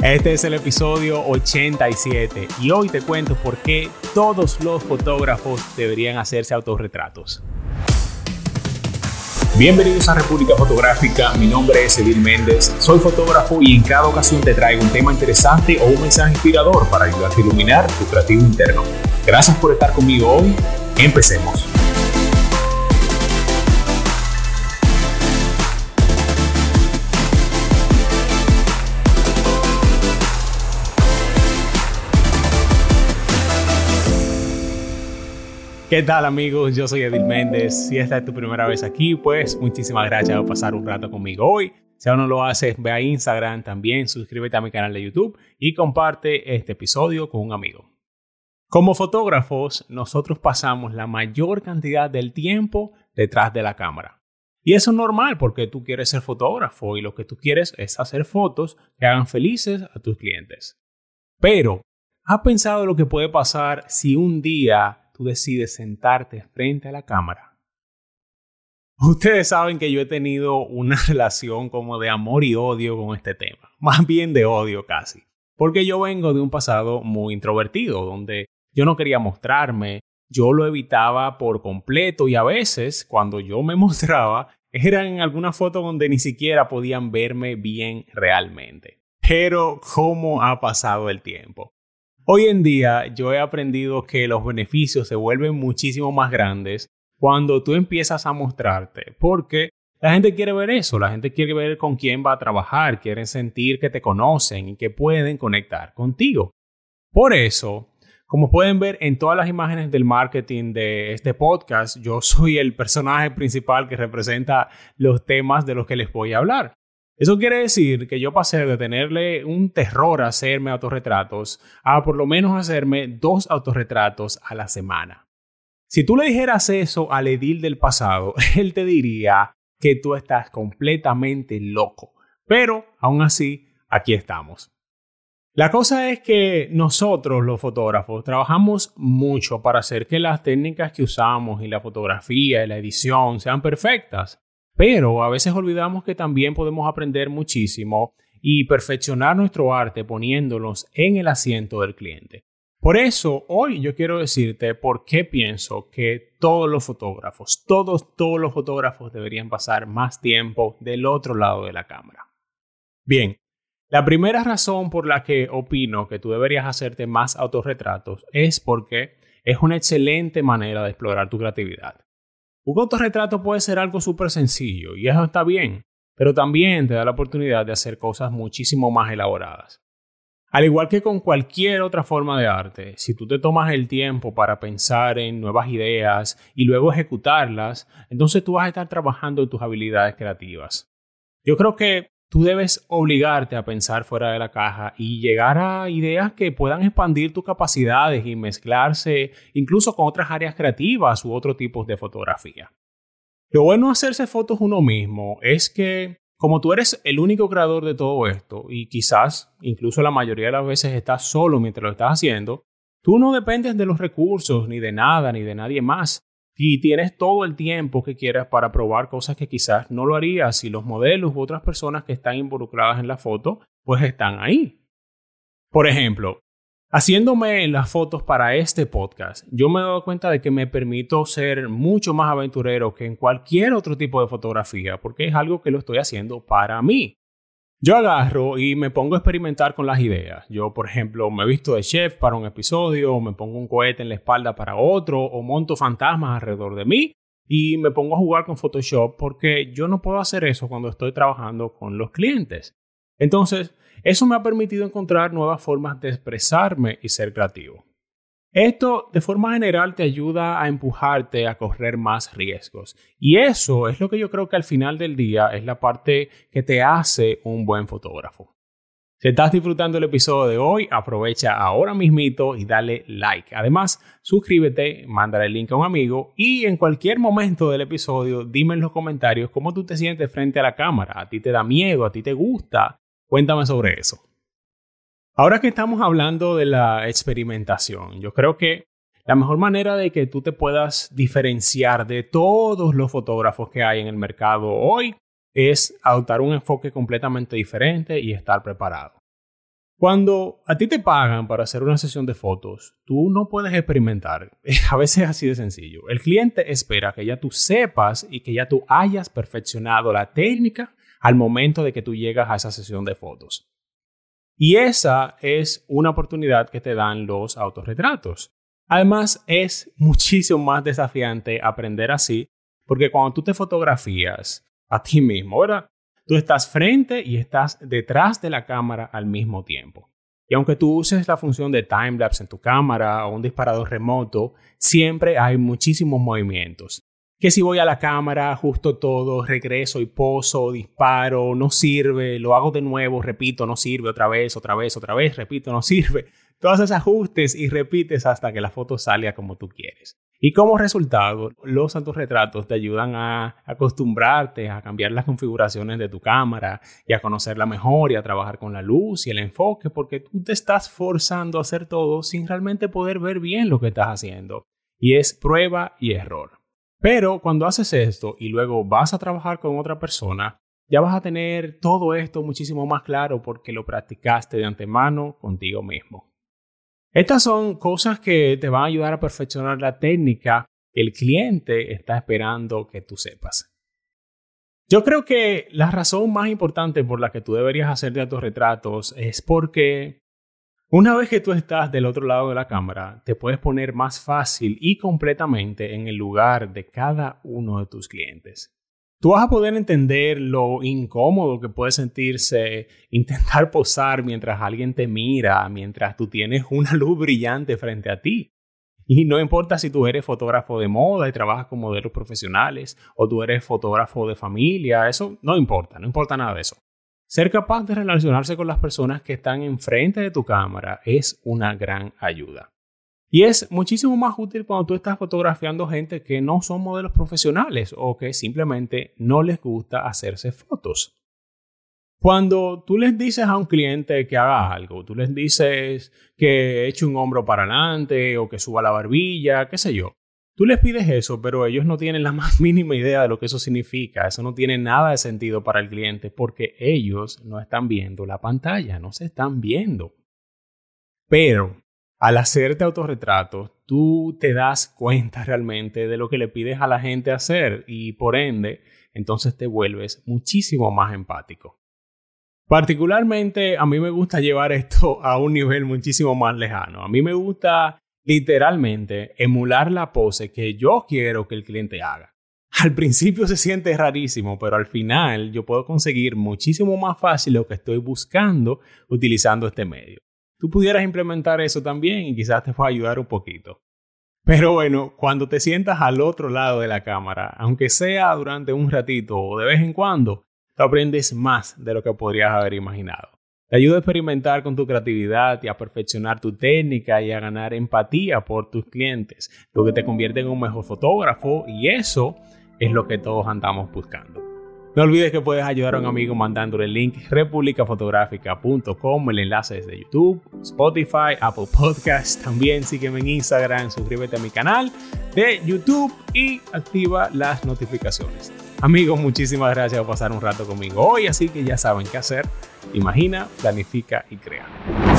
Este es el episodio 87 y hoy te cuento por qué todos los fotógrafos deberían hacerse autorretratos. Bienvenidos a República Fotográfica, mi nombre es Edil Méndez, soy fotógrafo y en cada ocasión te traigo un tema interesante o un mensaje inspirador para ayudarte a iluminar tu creativo interno. Gracias por estar conmigo hoy, empecemos. ¿Qué tal amigos? Yo soy Edil Méndez. Si esta es tu primera vez aquí, pues muchísimas gracias por pasar un rato conmigo hoy. Si aún no lo haces, ve a Instagram también, suscríbete a mi canal de YouTube y comparte este episodio con un amigo. Como fotógrafos, nosotros pasamos la mayor cantidad del tiempo detrás de la cámara. Y eso es normal porque tú quieres ser fotógrafo y lo que tú quieres es hacer fotos que hagan felices a tus clientes. Pero, ¿has pensado lo que puede pasar si un día tú decides sentarte frente a la cámara? Ustedes saben que yo he tenido una relación como de amor y odio con este tema. Más bien de odio casi. Porque yo vengo de un pasado muy introvertido, donde yo no quería mostrarme, yo lo evitaba por completo y a veces cuando yo me mostraba eran en alguna foto donde ni siquiera podían verme bien realmente. Pero ¿cómo ha pasado el tiempo? Hoy en día yo he aprendido que los beneficios se vuelven muchísimo más grandes cuando tú empiezas a mostrarte, porque la gente quiere ver eso, la gente quiere ver con quién va a trabajar, quieren sentir que te conocen y que pueden conectar contigo. Por eso, como pueden ver en todas las imágenes del marketing de este podcast, yo soy el personaje principal que representa los temas de los que les voy a hablar. Eso quiere decir que yo pasé de tenerle un terror a hacerme autorretratos a por lo menos hacerme 2 autorretratos a la semana. Si tú le dijeras eso al Edil del pasado, él te diría que tú estás completamente loco. Pero, aún así, aquí estamos. La cosa es que nosotros, los fotógrafos, trabajamos mucho para hacer que las técnicas que usamos y la fotografía y la edición sean perfectas. Pero a veces olvidamos que también podemos aprender muchísimo y perfeccionar nuestro arte poniéndonos en el asiento del cliente. Por eso, hoy yo quiero decirte por qué pienso que todos los fotógrafos deberían pasar más tiempo del otro lado de la cámara. Bien, la primera razón por la que opino que tú deberías hacerte más autorretratos es porque es una excelente manera de explorar tu creatividad. Un autorretrato puede ser algo súper sencillo y eso está bien, pero también te da la oportunidad de hacer cosas muchísimo más elaboradas. Al igual que con cualquier otra forma de arte, si tú te tomas el tiempo para pensar en nuevas ideas y luego ejecutarlas, entonces tú vas a estar trabajando en tus habilidades creativas. Yo creo que tú debes obligarte a pensar fuera de la caja y llegar a ideas que puedan expandir tus capacidades y mezclarse incluso con otras áreas creativas u otros tipos de fotografía. Lo bueno de hacerse fotos uno mismo es que, como tú eres el único creador de todo esto y quizás incluso la mayoría de las veces estás solo mientras lo estás haciendo, tú no dependes de los recursos ni de nada ni de nadie más. Y tienes todo el tiempo que quieras para probar cosas que quizás no lo harías si los modelos u otras personas que están involucradas en la foto pues están ahí. Por ejemplo, haciéndome las fotos para este podcast, yo me he dado cuenta de que me permito ser mucho más aventurero que en cualquier otro tipo de fotografía porque es algo que lo estoy haciendo para mí. Yo agarro y me pongo a experimentar con las ideas. Yo, por ejemplo, me visto de chef para un episodio, o me pongo un cohete en la espalda para otro, o monto fantasmas alrededor de mí y me pongo a jugar con Photoshop porque yo no puedo hacer eso cuando estoy trabajando con los clientes. Entonces, eso me ha permitido encontrar nuevas formas de expresarme y ser creativo. Esto, de forma general, te ayuda a empujarte a correr más riesgos. Y eso es lo que yo creo que al final del día es la parte que te hace un buen fotógrafo. Si estás disfrutando el episodio de hoy, aprovecha ahora mismito y dale like. Además, suscríbete, mándale el link a un amigo y en cualquier momento del episodio dime en los comentarios cómo tú te sientes frente a la cámara. ¿A ti te da miedo? ¿A ti te gusta? Cuéntame sobre eso. Ahora que estamos hablando de la experimentación, yo creo que la mejor manera de que tú te puedas diferenciar de todos los fotógrafos que hay en el mercado hoy es adoptar un enfoque completamente diferente y estar preparado. Cuando a ti te pagan para hacer una sesión de fotos, tú no puedes experimentar. A veces es así de sencillo. El cliente espera que ya tú sepas y que ya tú hayas perfeccionado la técnica al momento de que tú llegas a esa sesión de fotos. Y esa es una oportunidad que te dan los autorretratos. Además, es muchísimo más desafiante aprender así, porque cuando tú te fotografías a ti mismo, ¿verdad? Tú estás frente y estás detrás de la cámara al mismo tiempo. Y aunque tú uses la función de timelapse en tu cámara o un disparador remoto, siempre hay muchísimos movimientos. Que si voy a la cámara, ajusto todo, regreso y poso, disparo, no sirve, lo hago de nuevo, repito, no sirve, otra vez, repito, no sirve. Tú haces ajustes y repites hasta que la foto salga como tú quieres. Y como resultado, los autorretratos te ayudan a acostumbrarte a cambiar las configuraciones de tu cámara y a conocerla mejor y a trabajar con la luz y el enfoque, porque tú te estás forzando a hacer todo sin realmente poder ver bien lo que estás haciendo. Y es prueba y error. Pero cuando haces esto y luego vas a trabajar con otra persona, ya vas a tener todo esto muchísimo más claro porque lo practicaste de antemano contigo mismo. Estas son cosas que te van a ayudar a perfeccionar la técnica que el cliente está esperando que tú sepas. Yo creo que la razón más importante por la que tú deberías hacerte autorretratos es porque una vez que tú estás del otro lado de la cámara, te puedes poner más fácil y completamente en el lugar de cada uno de tus clientes. Tú vas a poder entender lo incómodo que puede sentirse intentar posar mientras alguien te mira, mientras tú tienes una luz brillante frente a ti. Y no importa si tú eres fotógrafo de moda y trabajas con modelos profesionales o tú eres fotógrafo de familia, eso no importa nada de eso. Ser capaz de relacionarse con las personas que están enfrente de tu cámara es una gran ayuda. Y es muchísimo más útil cuando tú estás fotografiando gente que no son modelos profesionales o que simplemente no les gusta hacerse fotos. Cuando tú les dices a un cliente que haga algo, tú les dices que eche un hombro para adelante o que suba la barbilla, qué sé yo. Tú les pides eso, pero ellos no tienen la más mínima idea de lo que eso significa. Eso no tiene nada de sentido para el cliente porque ellos no están viendo la pantalla, no se están viendo. Pero al hacerte autorretratos, tú te das cuenta realmente de lo que le pides a la gente hacer y por ende, entonces te vuelves muchísimo más empático. Particularmente, a mí me gusta llevar esto a un nivel muchísimo más lejano. A mí me gusta literalmente emular la pose que yo quiero que el cliente haga. Al principio se siente rarísimo, pero al final yo puedo conseguir muchísimo más fácil lo que estoy buscando utilizando este medio. Tú pudieras implementar eso también y quizás te pueda ayudar un poquito. Pero bueno, cuando te sientas al otro lado de la cámara, aunque sea durante un ratito o de vez en cuando, tú aprendes más de lo que podrías haber imaginado. Te ayuda a experimentar con tu creatividad y a perfeccionar tu técnica y a ganar empatía por tus clientes, lo que te convierte en un mejor fotógrafo y eso es lo que todos andamos buscando. No olvides que puedes ayudar a un amigo mandándole el link republicafotográfica.com, el enlace es de YouTube, Spotify, Apple Podcasts. También sígueme en Instagram, suscríbete a mi canal de YouTube y activa las notificaciones. Amigos, muchísimas gracias por pasar un rato conmigo hoy, así que ya saben qué hacer. Imagina, planifica y crea.